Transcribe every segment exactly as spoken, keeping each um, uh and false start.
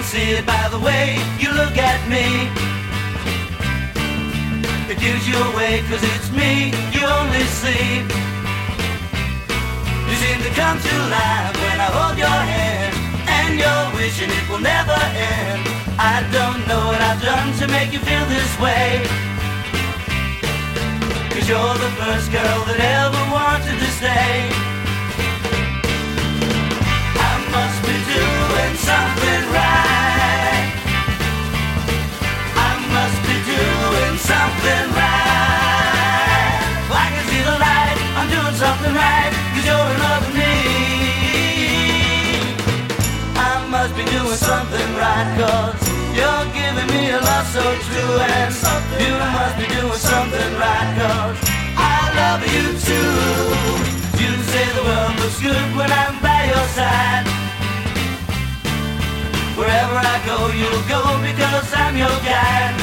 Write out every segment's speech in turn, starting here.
see it by the way you look at me. It gives you away, cause it's me you only see. You seem to come to life when I hold your hand, and you're wishing it will never end. I don't know what I've done to make you feel this way, cause you're the first girl that ever wanted to stay. I must be doing something right. I must be doing something right. I can see the light, I'm doing something right, cause you're in love with me. I must be doing something right, cause you're giving me a love so true. And you must be doing something right, cause I love you too. You say the world looks good when I'm by your side. Wherever I go, you'll go because I'm your guide.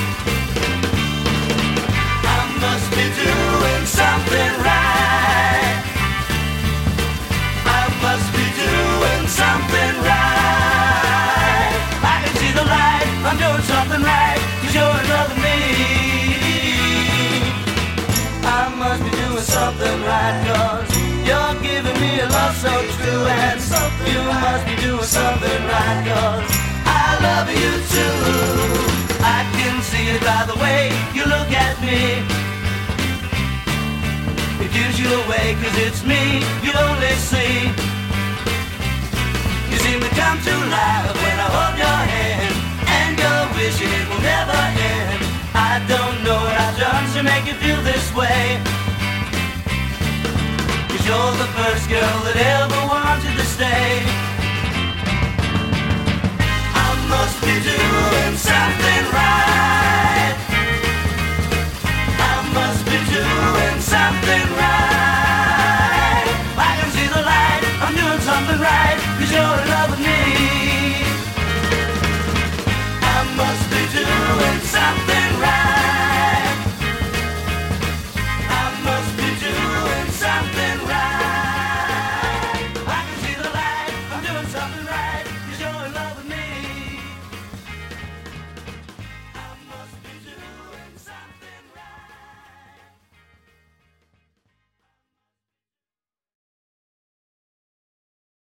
I must be doing something right. I must be doing something right. I can see the light, I'm doing something right, cause you're in love with me. I must be doing something right, cause you're giving me a love so true. And you must be doing something right, cause I love you too. I can see it by the way you look at me. It gives you away, cause it's me you only see. You seem to come to life when I hold your hand, and you're wishing it will never end. I don't know what I've done to make you feel this way, cause you're the first girl that ever wanted to stay. I must be doing something right.